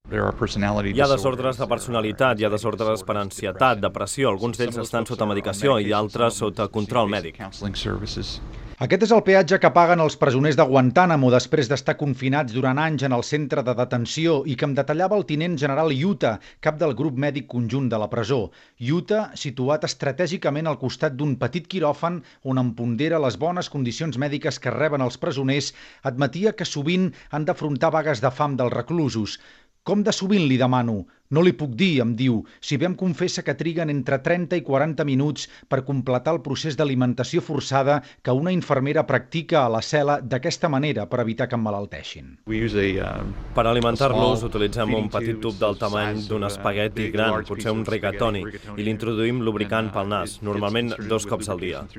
Hi ha desordres de personalitat, hi ha desordres per ansietat, depressió, alguns d'ells estan sota medicació i altres sota control mèdic. Aquest és el peatge que paguen els presoners de Guantánamo després d'estar confinats durant anys en el centre de detenció i que em detallava el tinent general Yuta, cap del grup mèdic conjunt de la presó. Yuta, situat estratègicament al costat d'un petit quiròfan on empondera les bones condicions mèdiques que reben els presoners, admetia que sovint han d'afrontar vagues de fam dels reclusos. Com de sovint, li demano? No li puc dir, em diu, si bé em confessa que triguen entre 30 i 40 minuts per completar el procés d'alimentació forçada que una infermera practica a la cel·la d'aquesta manera per evitar que emmalalteixin. Per alimentar-los utilitzem un petit tub del tamany d'un espagueti gran, potser un rigatoni, i l'introduïm lubricant pel nas, normalment 2 cops al dia.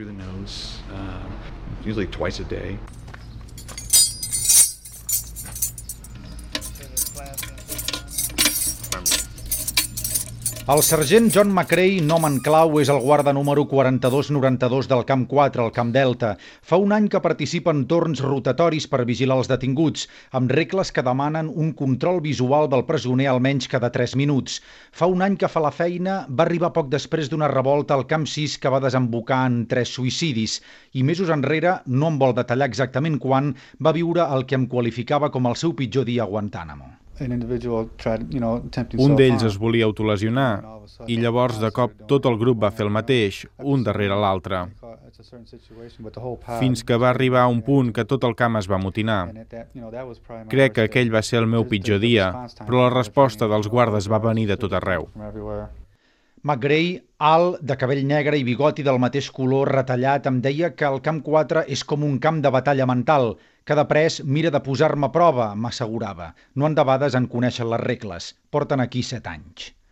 El sergent John McCrae, nom en clau, és el guarda número 4292 del Camp 4, al Camp Delta. Fa un any que participa en torns rotatoris per vigilar els detinguts, amb regles que demanen un control visual del presoner almenys cada 3 minuts. Fa un any que fa la feina, va arribar poc després d'una revolta al Camp 6 que va desembocar en 3 suïcidis, i mesos enrere, no em vol detallar exactament quan, va viure el que em qualificava com el seu pitjor dia a Guantánamo. Un d'ells es volia autolesionar i llavors de cop tot el grup va fer el mateix, un darrere l'altre, fins que va arribar a un punt que tot el camp es va amotinar. Crec que aquell va ser el meu pitjor dia, però la resposta dels guardes va venir de tot arreu. McCrae, alt, de cabell negre i bigoti del mateix color retallat, em deia que el Camp 4 és com un camp de batalla mental. Cada pres mira de posar-me a prova, m'assegurava. No endebades en conèixer les regles. Porten aquí 7 anys.